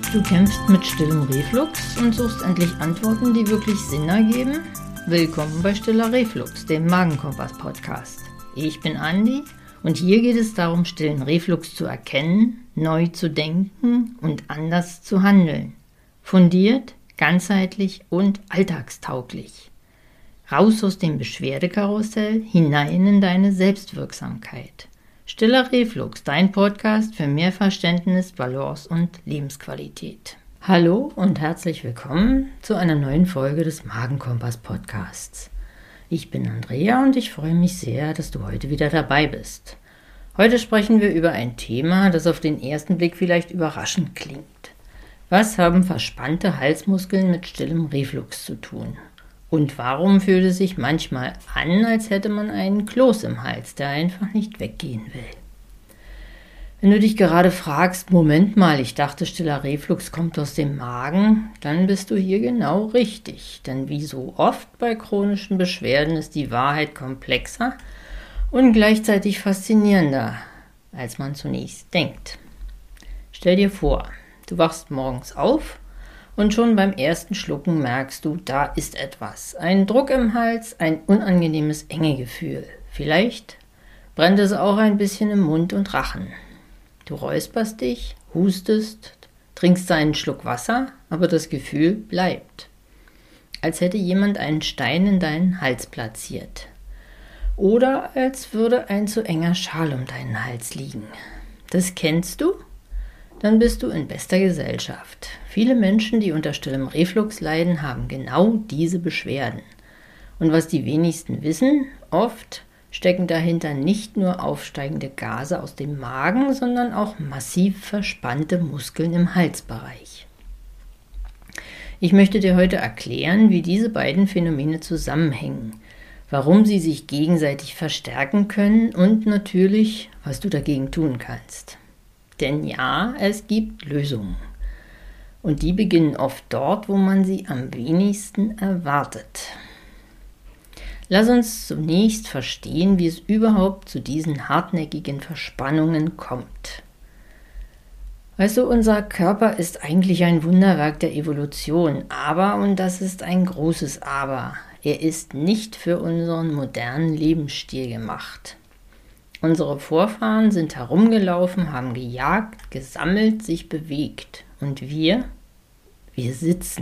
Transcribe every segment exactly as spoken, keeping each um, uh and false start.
Du kämpfst mit stillem Reflux und suchst endlich Antworten, die wirklich Sinn ergeben? Willkommen bei Stiller Reflux, dem Magenkompass-Podcast. Ich bin Andi und hier geht es darum, stillen Reflux zu erkennen, neu zu denken und anders zu handeln. Fundiert, ganzheitlich und alltagstauglich. Raus aus dem Beschwerdekarussell, hinein in deine Selbstwirksamkeit. Stiller Reflux, dein Podcast für mehr Verständnis, Balance und Lebensqualität. Hallo und herzlich willkommen zu einer neuen Folge des Magenkompass-Podcasts. Ich bin Andrea und ich freue mich sehr, dass du heute wieder dabei bist. Heute sprechen wir über ein Thema, das auf den ersten Blick vielleicht überraschend klingt. Was haben verspannte Halsmuskeln mit stillem Reflux zu tun? Und warum fühlt es sich manchmal an, als hätte man einen Kloß im Hals, der einfach nicht weggehen will? Wenn du dich gerade fragst, Moment mal, ich dachte, stiller Reflux kommt aus dem Magen, dann bist du hier genau richtig. Denn wie so oft bei chronischen Beschwerden ist die Wahrheit komplexer und gleichzeitig faszinierender, als man zunächst denkt. Stell dir vor, du wachst morgens auf und schon beim ersten Schlucken merkst du, da ist etwas. Ein Druck im Hals, ein unangenehmes Engegefühl. Vielleicht brennt es auch ein bisschen im Mund und Rachen. Du räusperst dich, hustest, trinkst einen Schluck Wasser, aber das Gefühl bleibt. Als hätte jemand einen Stein in deinen Hals platziert. Oder als würde ein zu enger Schal um deinen Hals liegen. Das kennst du? Dann bist du in bester Gesellschaft. Viele Menschen, die unter stillem Reflux leiden, haben genau diese Beschwerden. Und was die wenigsten wissen, oft stecken dahinter nicht nur aufsteigende Gase aus dem Magen, sondern auch massiv verspannte Muskeln im Halsbereich. Ich möchte dir heute erklären, wie diese beiden Phänomene zusammenhängen, warum sie sich gegenseitig verstärken können und natürlich, was du dagegen tun kannst. Denn ja, es gibt Lösungen. Und die beginnen oft dort, wo man sie am wenigsten erwartet. Lass uns zunächst verstehen, wie es überhaupt zu diesen hartnäckigen Verspannungen kommt. Weißt du, unser Körper ist eigentlich ein Wunderwerk der Evolution, aber, und das ist ein großes Aber, er ist nicht für unseren modernen Lebensstil gemacht. Unsere Vorfahren sind herumgelaufen, haben gejagt, gesammelt, sich bewegt. Und wir? Wir sitzen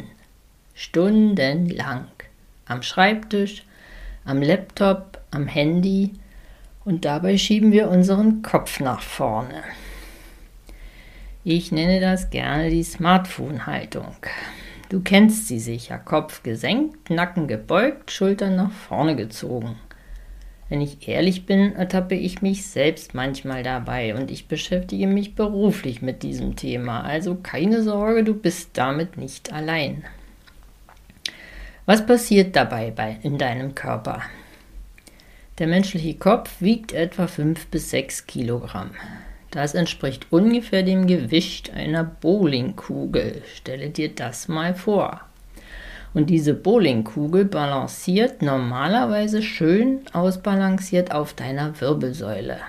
stundenlang am Schreibtisch, am Laptop, am Handy und dabei schieben wir unseren Kopf nach vorne. Ich nenne das gerne die Smartphone-Haltung. Du kennst sie sicher, Kopf gesenkt, Nacken gebeugt, Schultern nach vorne gezogen. Wenn ich ehrlich bin, ertappe ich mich selbst manchmal dabei und ich beschäftige mich beruflich mit diesem Thema, also keine Sorge, du bist damit nicht allein. Was passiert dabei bei, in deinem Körper? Der menschliche Kopf wiegt etwa fünf bis sechs Kilogramm. Das entspricht ungefähr dem Gewicht einer Bowlingkugel. Stelle dir das mal vor. Und diese Bowlingkugel balanciert normalerweise schön ausbalanciert auf deiner Wirbelsäule.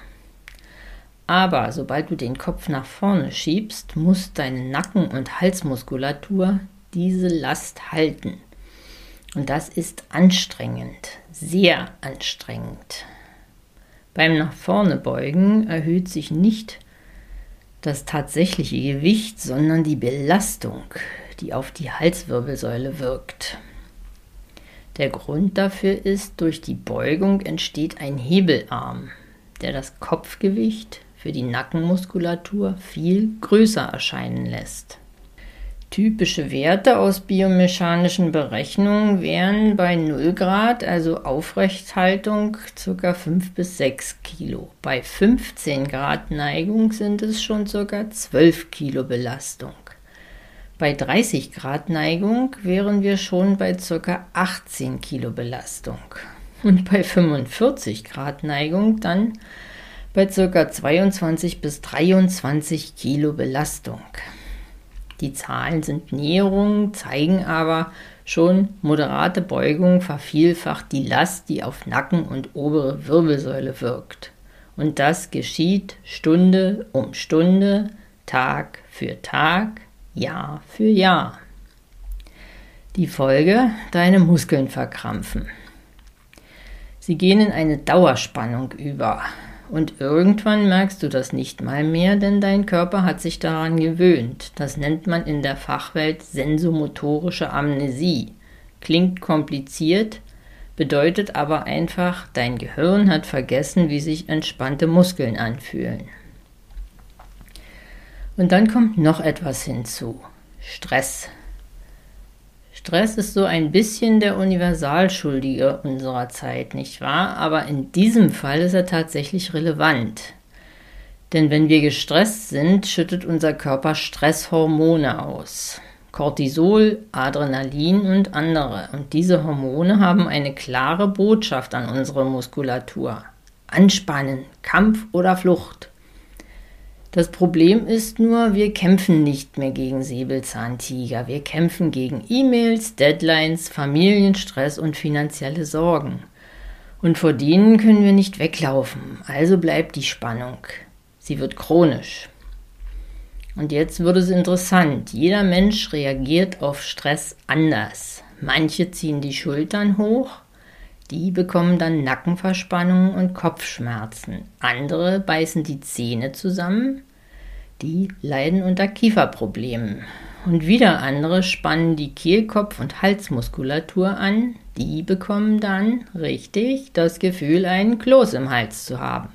Aber sobald du den Kopf nach vorne schiebst, muss deine Nacken- und Halsmuskulatur diese Last halten. Und das ist anstrengend, sehr anstrengend. Beim nach vorne beugen erhöht sich nicht das tatsächliche Gewicht, sondern die Belastung, die auf die Halswirbelsäule wirkt. Der Grund dafür ist, durch die Beugung entsteht ein Hebelarm, der das Kopfgewicht für die Nackenmuskulatur viel größer erscheinen lässt. Typische Werte aus biomechanischen Berechnungen wären bei null Grad, also Aufrechthaltung, ca. fünf bis sechs Kilo. Bei fünfzehn Grad Neigung sind es schon ca. zwölf Kilo Belastung. Bei dreißig Grad Neigung wären wir schon bei ca. achtzehn Kilo Belastung. Und bei fünfundvierzig Grad Neigung dann bei ca. zweiundzwanzig bis dreiundzwanzig Kilo Belastung. Die Zahlen sind Näherungen, zeigen aber schon, moderate Beugung vervielfacht die Last, die auf Nacken und obere Wirbelsäule wirkt. Und das geschieht Stunde um Stunde, Tag für Tag, Jahr für Jahr. Die Folge: deine Muskeln verkrampfen. Sie gehen in eine Dauerspannung über und irgendwann merkst du das nicht mal mehr, denn dein Körper hat sich daran gewöhnt. Das nennt man in der Fachwelt sensomotorische Amnesie. Klingt kompliziert, bedeutet aber einfach, dein Gehirn hat vergessen, wie sich entspannte Muskeln anfühlen. Und dann kommt noch etwas hinzu: Stress. Stress ist so ein bisschen der Universalschuldige unserer Zeit, nicht wahr? Aber in diesem Fall ist er tatsächlich relevant. Denn wenn wir gestresst sind, schüttet unser Körper Stresshormone aus. Cortisol, Adrenalin und andere. Und diese Hormone haben eine klare Botschaft an unsere Muskulatur: Anspannen, Kampf oder Flucht. Das Problem ist nur, wir kämpfen nicht mehr gegen Säbelzahntiger. Wir kämpfen gegen E-Mails, Deadlines, Familienstress und finanzielle Sorgen. Und vor denen können wir nicht weglaufen. Also bleibt die Spannung. Sie wird chronisch. Und jetzt wird es interessant. Jeder Mensch reagiert auf Stress anders. Manche ziehen die Schultern hoch. Die bekommen dann Nackenverspannungen und Kopfschmerzen. Andere beißen die Zähne zusammen. Die leiden unter Kieferproblemen. Und wieder andere spannen die Kehlkopf- und Halsmuskulatur an. Die bekommen dann, richtig, das Gefühl, einen Kloß im Hals zu haben.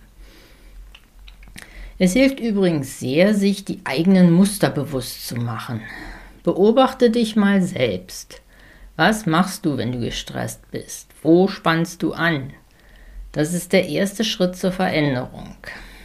Es hilft übrigens sehr, sich die eigenen Muster bewusst zu machen. Beobachte dich mal selbst. Was machst du, wenn du gestresst bist? Wo spannst du an? Das ist der erste Schritt zur Veränderung.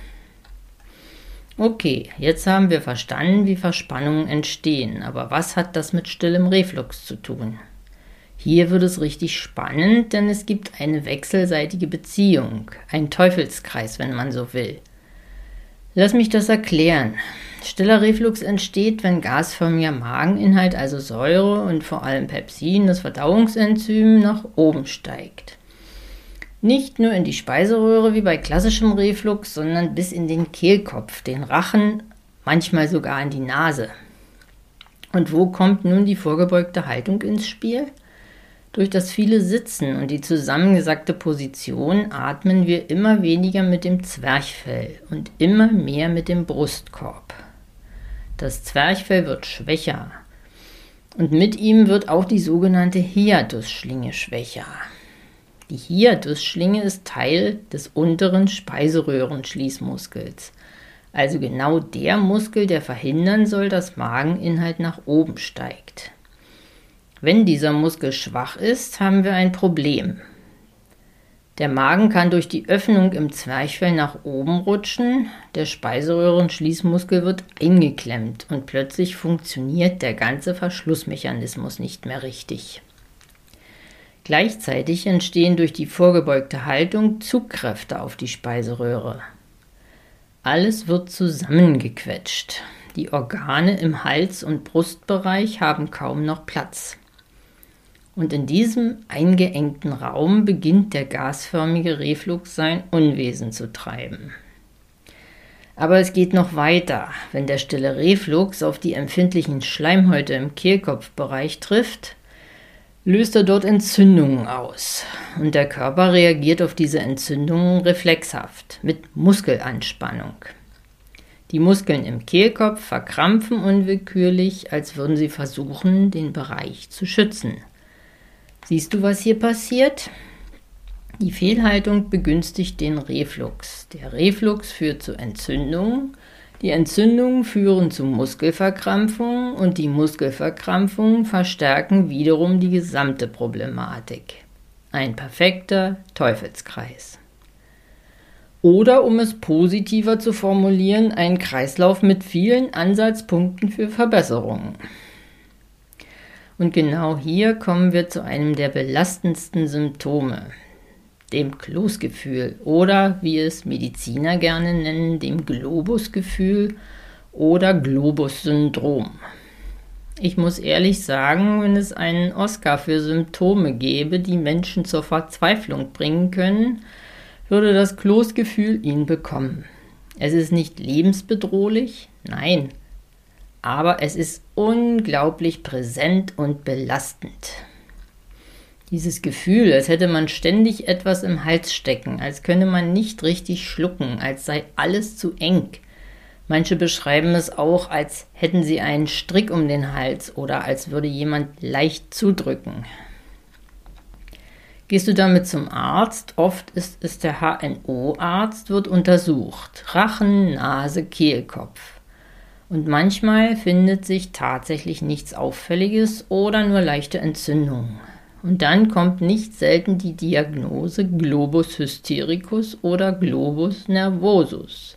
Okay, jetzt haben wir verstanden, wie Verspannungen entstehen. Aber was hat das mit stillem Reflux zu tun? Hier wird es richtig spannend, denn es gibt eine wechselseitige Beziehung, ein Teufelskreis, wenn man so will. Lass mich das erklären. Stiller Reflux entsteht, wenn gasförmiger Mageninhalt, also Säure und vor allem Pepsin, das Verdauungsenzym, nach oben steigt. Nicht nur in die Speiseröhre wie bei klassischem Reflux, sondern bis in den Kehlkopf, den Rachen, manchmal sogar in die Nase. Und wo kommt nun die vorgebeugte Haltung ins Spiel? Durch das viele Sitzen und die zusammengesackte Position atmen wir immer weniger mit dem Zwerchfell und immer mehr mit dem Brustkorb. Das Zwerchfell wird schwächer und mit ihm wird auch die sogenannte Hiatusschlinge schwächer. Die Hiatusschlinge ist Teil des unteren Speiseröhrenschließmuskels, also genau der Muskel, der verhindern soll, dass Mageninhalt nach oben steigt. Wenn dieser Muskel schwach ist, haben wir ein Problem. Der Magen kann durch die Öffnung im Zwerchfell nach oben rutschen, der Speiseröhrenschließmuskel wird eingeklemmt und plötzlich funktioniert der ganze Verschlussmechanismus nicht mehr richtig. Gleichzeitig entstehen durch die vorgebeugte Haltung Zugkräfte auf die Speiseröhre. Alles wird zusammengequetscht. Die Organe im Hals- und Brustbereich haben kaum noch Platz. Und in diesem eingeengten Raum beginnt der gasförmige Reflux sein Unwesen zu treiben. Aber es geht noch weiter. Wenn der stille Reflux auf die empfindlichen Schleimhäute im Kehlkopfbereich trifft, löst er dort Entzündungen aus. Und der Körper reagiert auf diese Entzündungen reflexhaft mit Muskelanspannung. Die Muskeln im Kehlkopf verkrampfen unwillkürlich, als würden sie versuchen, den Bereich zu schützen. Siehst du, was hier passiert? Die Fehlhaltung begünstigt den Reflux. Der Reflux führt zu Entzündungen. Die Entzündungen führen zu Muskelverkrampfungen und die Muskelverkrampfungen verstärken wiederum die gesamte Problematik. Ein perfekter Teufelskreis. Oder, um es positiver zu formulieren, ein Kreislauf mit vielen Ansatzpunkten für Verbesserungen. Und genau hier kommen wir zu einem der belastendsten Symptome, dem Kloßgefühl oder, wie es Mediziner gerne nennen, dem Globusgefühl oder Globus-Syndrom. Ich muss ehrlich sagen, wenn es einen Oscar für Symptome gäbe, die Menschen zur Verzweiflung bringen können, würde das Kloßgefühl ihn bekommen. Es ist nicht lebensbedrohlich, nein, aber es ist unglaublich präsent und belastend. Dieses Gefühl, als hätte man ständig etwas im Hals stecken, als könne man nicht richtig schlucken, als sei alles zu eng. Manche beschreiben es auch, als hätten sie einen Strick um den Hals oder als würde jemand leicht zudrücken. Gehst du damit zum Arzt? Oft ist es der H N O-Arzt, wird untersucht. Rachen, Nase, Kehlkopf. Und manchmal findet sich tatsächlich nichts Auffälliges oder nur leichte Entzündungen. Und dann kommt nicht selten die Diagnose Globus hystericus oder Globus nervosus.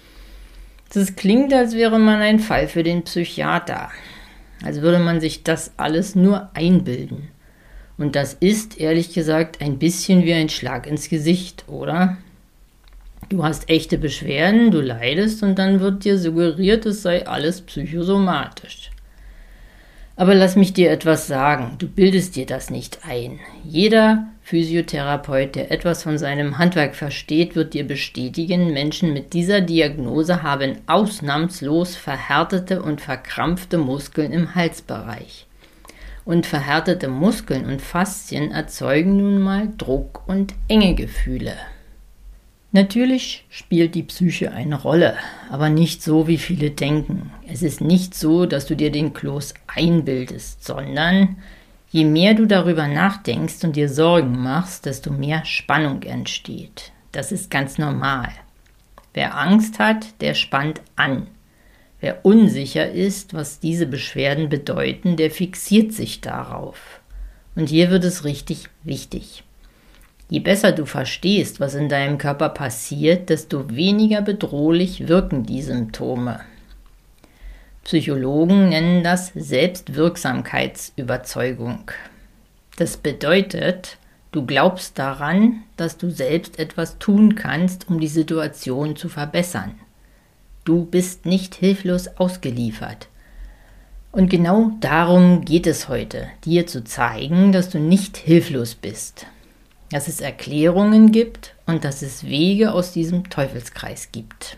Das klingt, als wäre man ein Fall für den Psychiater, als würde man sich das alles nur einbilden. Und das ist, ehrlich gesagt, ein bisschen wie ein Schlag ins Gesicht, oder? Du hast echte Beschwerden, du leidest und dann wird dir suggeriert, es sei alles psychosomatisch. Aber lass mich dir etwas sagen, du bildest dir das nicht ein. Jeder Physiotherapeut, der etwas von seinem Handwerk versteht, wird dir bestätigen, Menschen mit dieser Diagnose haben ausnahmslos verhärtete und verkrampfte Muskeln im Halsbereich. Und verhärtete Muskeln und Faszien erzeugen nun mal Druck und Engegefühle. Natürlich spielt die Psyche eine Rolle, aber nicht so, wie viele denken. Es ist nicht so, dass du dir den Kloß einbildest, sondern je mehr du darüber nachdenkst und dir Sorgen machst, desto mehr Spannung entsteht. Das ist ganz normal. Wer Angst hat, der spannt an. Wer unsicher ist, was diese Beschwerden bedeuten, der fixiert sich darauf. Und hier wird es richtig wichtig. Je besser du verstehst, was in deinem Körper passiert, desto weniger bedrohlich wirken die Symptome. Psychologen nennen das Selbstwirksamkeitsüberzeugung. Das bedeutet, du glaubst daran, dass du selbst etwas tun kannst, um die Situation zu verbessern. Du bist nicht hilflos ausgeliefert. Und genau darum geht es heute, dir zu zeigen, dass du nicht hilflos bist. Dass es Erklärungen gibt und dass es Wege aus diesem Teufelskreis gibt.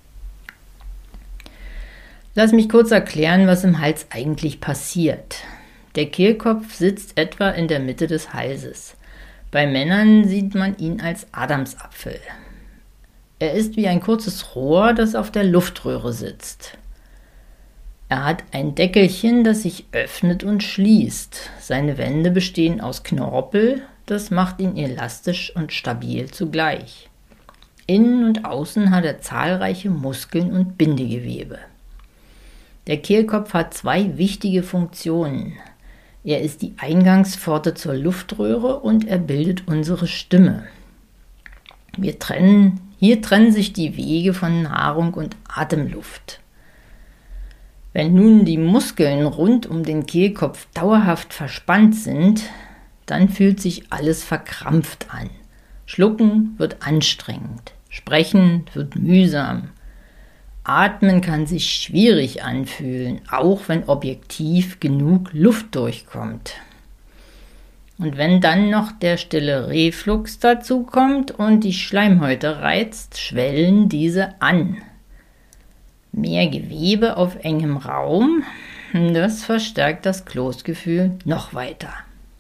Lass mich kurz erklären, was im Hals eigentlich passiert. Der Kehlkopf sitzt etwa in der Mitte des Halses. Bei Männern sieht man ihn als Adamsapfel. Er ist wie ein kurzes Rohr, das auf der Luftröhre sitzt. Er hat ein Deckelchen, das sich öffnet und schließt. Seine Wände bestehen aus Knorpel, das macht ihn elastisch und stabil zugleich. Innen und außen hat er zahlreiche Muskeln und Bindegewebe. Der Kehlkopf hat zwei wichtige Funktionen. Er ist die Eingangspforte zur Luftröhre und er bildet unsere Stimme. Wir trennen, hier trennen sich die Wege von Nahrung und Atemluft. Wenn nun die Muskeln rund um den Kehlkopf dauerhaft verspannt sind, dann fühlt sich alles verkrampft an. Schlucken wird anstrengend, sprechen wird mühsam. Atmen kann sich schwierig anfühlen, auch wenn objektiv genug Luft durchkommt. Und wenn dann noch der stille Reflux dazu kommt und die Schleimhäute reizt, schwellen diese an. Mehr Gewebe auf engem Raum, das verstärkt das Kloßgefühl noch weiter.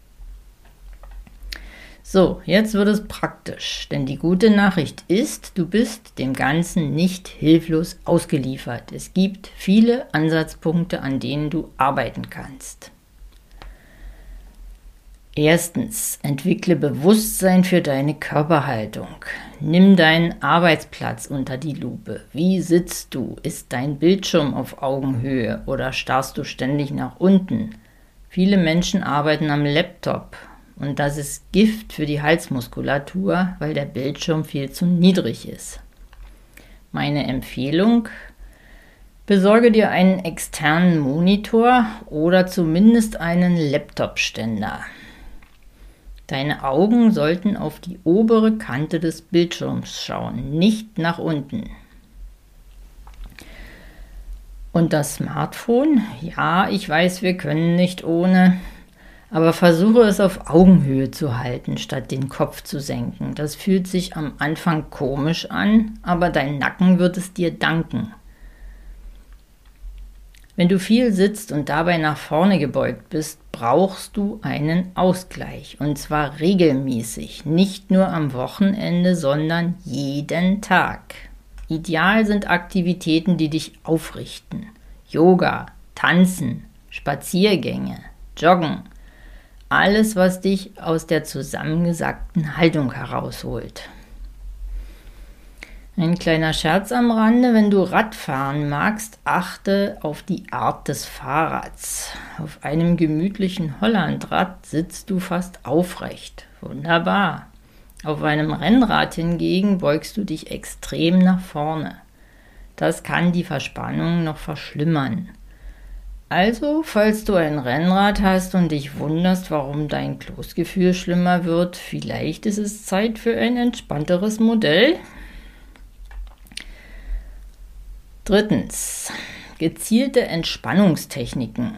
So, jetzt wird es praktisch, denn die gute Nachricht ist, du bist dem Ganzen nicht hilflos ausgeliefert. Es gibt viele Ansatzpunkte, an denen du arbeiten kannst. Erstens, entwickle Bewusstsein für deine Körperhaltung. Nimm deinen Arbeitsplatz unter die Lupe. Wie sitzt du? Ist dein Bildschirm auf Augenhöhe oder starrst du ständig nach unten? Viele Menschen arbeiten am Laptop. Und das ist Gift für die Halsmuskulatur, weil der Bildschirm viel zu niedrig ist. Meine Empfehlung: Besorge dir einen externen Monitor oder zumindest einen Laptop-Ständer. Deine Augen sollten auf die obere Kante des Bildschirms schauen, nicht nach unten. Und das Smartphone? Ja, ich weiß, wir können nicht ohne. Aber versuche es auf Augenhöhe zu halten, statt den Kopf zu senken. Das fühlt sich am Anfang komisch an, aber dein Nacken wird es dir danken. Wenn du viel sitzt und dabei nach vorne gebeugt bist, brauchst du einen Ausgleich. Und zwar regelmäßig, nicht nur am Wochenende, sondern jeden Tag. Ideal sind Aktivitäten, die dich aufrichten. Yoga, Tanzen, Spaziergänge, Joggen. Alles, was dich aus der zusammengesackten Haltung herausholt. Ein kleiner Scherz am Rande: Wenn du Radfahren magst, achte auf die Art des Fahrrads. Auf einem gemütlichen Hollandrad sitzt du fast aufrecht. Wunderbar. Auf einem Rennrad hingegen beugst du dich extrem nach vorne. Das kann die Verspannung noch verschlimmern. Also, falls du ein Rennrad hast und dich wunderst, warum dein Kloßgefühl schlimmer wird, vielleicht ist es Zeit für ein entspannteres Modell. Drittens, gezielte Entspannungstechniken.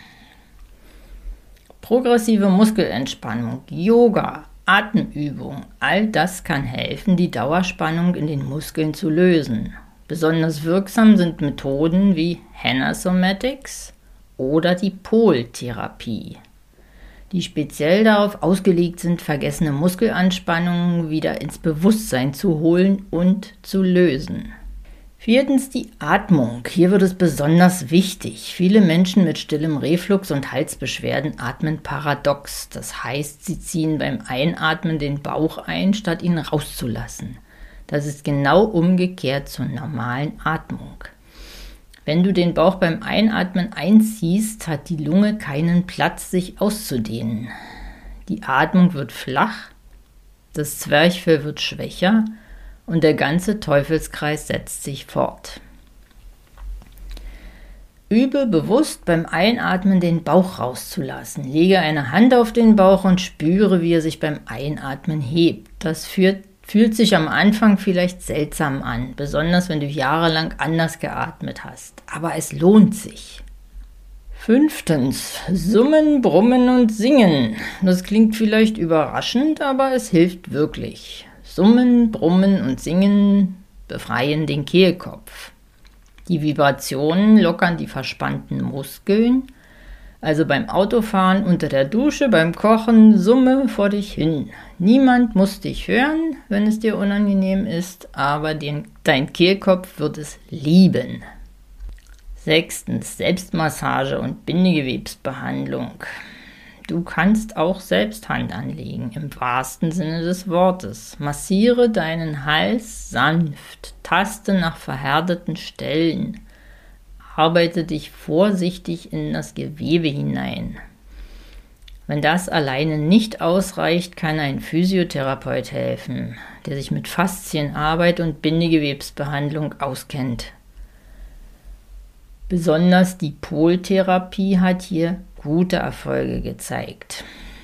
Progressive Muskelentspannung, Yoga, Atemübung, all das kann helfen, die Dauerspannung in den Muskeln zu lösen. Besonders wirksam sind Methoden wie Henna Somatics oder die Poltherapie, die speziell darauf ausgelegt sind, vergessene Muskelanspannungen wieder ins Bewusstsein zu holen und zu lösen. Viertens, die Atmung. Hier wird es besonders wichtig. Viele Menschen mit stillem Reflux und Halsbeschwerden atmen paradox. Das heißt, sie ziehen beim Einatmen den Bauch ein, statt ihn rauszulassen. Das ist genau umgekehrt zur normalen Atmung. Wenn du den Bauch beim Einatmen einziehst, hat die Lunge keinen Platz, sich auszudehnen. Die Atmung wird flach, das Zwerchfell wird schwächer und der ganze Teufelskreis setzt sich fort. Übe bewusst beim Einatmen den Bauch rauszulassen. Lege eine Hand auf den Bauch und spüre, wie er sich beim Einatmen hebt. Das führt, fühlt sich am Anfang vielleicht seltsam an, besonders wenn du jahrelang anders geatmet hast. Aber es lohnt sich. Fünftens, Summen, Brummen und Singen. Das klingt vielleicht überraschend, aber es hilft wirklich. Summen, Brummen und Singen befreien den Kehlkopf. Die Vibrationen lockern die verspannten Muskeln. Also beim Autofahren, unter der Dusche, beim Kochen, summe vor dich hin. Niemand muss dich hören, wenn es dir unangenehm ist, aber den, dein Kehlkopf wird es lieben. Sechstens, Selbstmassage und Bindegewebsbehandlung. Du kannst auch selbst Hand anlegen, im wahrsten Sinne des Wortes. Massiere deinen Hals sanft, taste nach verhärteten Stellen. Arbeite dich vorsichtig in das Gewebe hinein. Wenn das alleine nicht ausreicht, kann ein Physiotherapeut helfen, der sich mit Faszienarbeit und Bindegewebsbehandlung auskennt. Besonders die Poltherapie hat hier gute Erfolge gezeigt.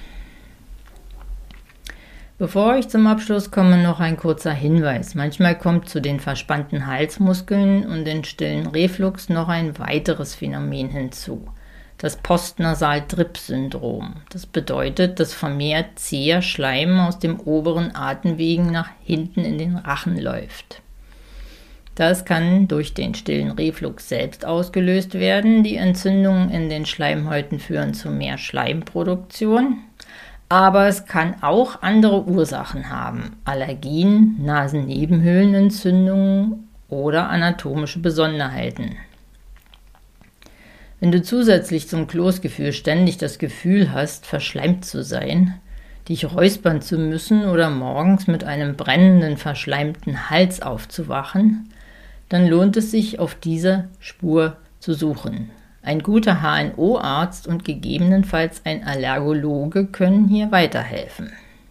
Bevor ich zum Abschluss komme, noch ein kurzer Hinweis. Manchmal kommt zu den verspannten Halsmuskeln und den stillen Reflux noch ein weiteres Phänomen hinzu. Das Postnasal-Drip-Syndrom. Das bedeutet, dass vermehrt zäher Schleim aus dem oberen Atemwegen nach hinten in den Rachen läuft. Das kann durch den stillen Reflux selbst ausgelöst werden. Die Entzündungen in den Schleimhäuten führen zu mehr Schleimproduktion. Aber es kann auch andere Ursachen haben. Allergien, Nasennebenhöhlenentzündungen oder anatomische Besonderheiten. Wenn du zusätzlich zum Kloßgefühl ständig das Gefühl hast, verschleimt zu sein, dich räuspern zu müssen oder morgens mit einem brennenden, verschleimten Hals aufzuwachen, dann lohnt es sich, auf diese Spur zu suchen. Ein guter H N O-Arzt und gegebenenfalls ein Allergologe können hier weiterhelfen.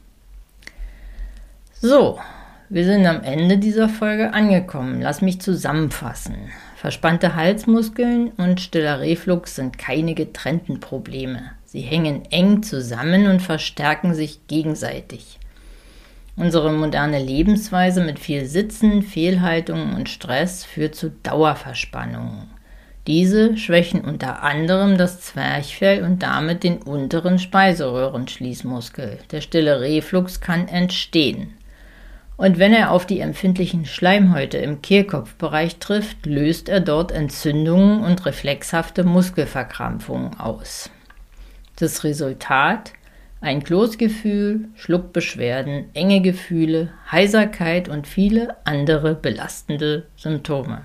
So, wir sind am Ende dieser Folge angekommen. Lass mich zusammenfassen. Verspannte Halsmuskeln und stiller Reflux sind keine getrennten Probleme. Sie hängen eng zusammen und verstärken sich gegenseitig. Unsere moderne Lebensweise mit viel Sitzen, Fehlhaltungen und Stress führt zu Dauerverspannungen. Diese schwächen unter anderem das Zwerchfell und damit den unteren Speiseröhrenschließmuskel. Der stille Reflux kann entstehen. Und wenn er auf die empfindlichen Schleimhäute im Kehlkopfbereich trifft, löst er dort Entzündungen und reflexhafte Muskelverkrampfungen aus. Das Resultat: ein Kloßgefühl, Schluckbeschwerden, enge Gefühle, Heiserkeit und viele andere belastende Symptome.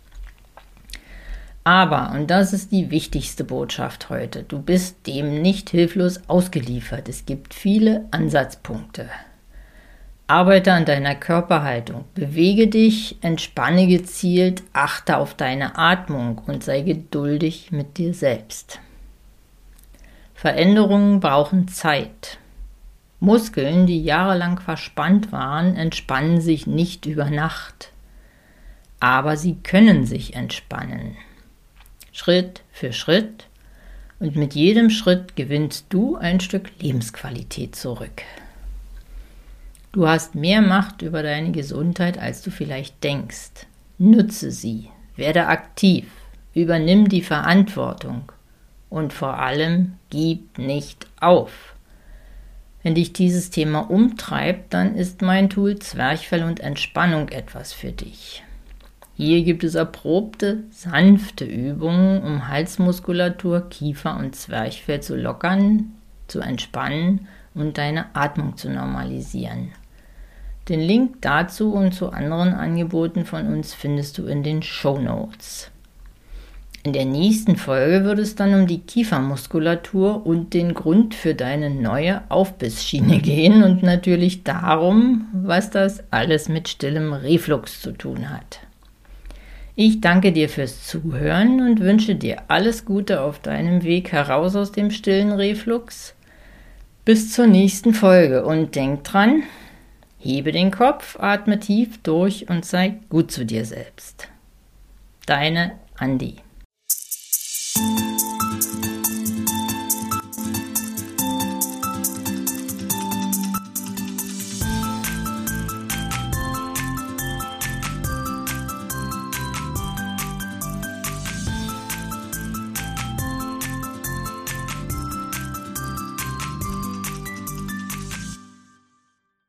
Aber, und das ist die wichtigste Botschaft heute, du bist dem nicht hilflos ausgeliefert. Es gibt viele Ansatzpunkte. Arbeite an deiner Körperhaltung, bewege dich, entspanne gezielt, achte auf deine Atmung und sei geduldig mit dir selbst. Veränderungen brauchen Zeit. Muskeln, die jahrelang verspannt waren, entspannen sich nicht über Nacht. Aber sie können sich entspannen. Schritt für Schritt, und mit jedem Schritt gewinnst du ein Stück Lebensqualität zurück. Du hast mehr Macht über deine Gesundheit, als du vielleicht denkst. Nutze sie, werde aktiv, übernimm die Verantwortung und vor allem gib nicht auf. Wenn dich dieses Thema umtreibt, dann ist mein Tool Zwerchfell und Entspannung etwas für dich. Hier gibt es erprobte, sanfte Übungen, um Halsmuskulatur, Kiefer und Zwerchfell zu lockern, zu entspannen und deine Atmung zu normalisieren. Den Link dazu und zu anderen Angeboten von uns findest du in den Shownotes. In der nächsten Folge wird es dann um die Kiefermuskulatur und den Grund für deine neue Aufbissschiene gehen und natürlich darum, was das alles mit stillem Reflux zu tun hat. Ich danke dir fürs Zuhören und wünsche dir alles Gute auf deinem Weg heraus aus dem stillen Reflux. Bis zur nächsten Folge und denk dran, hebe den Kopf, atme tief durch und sei gut zu dir selbst. Deine Andi.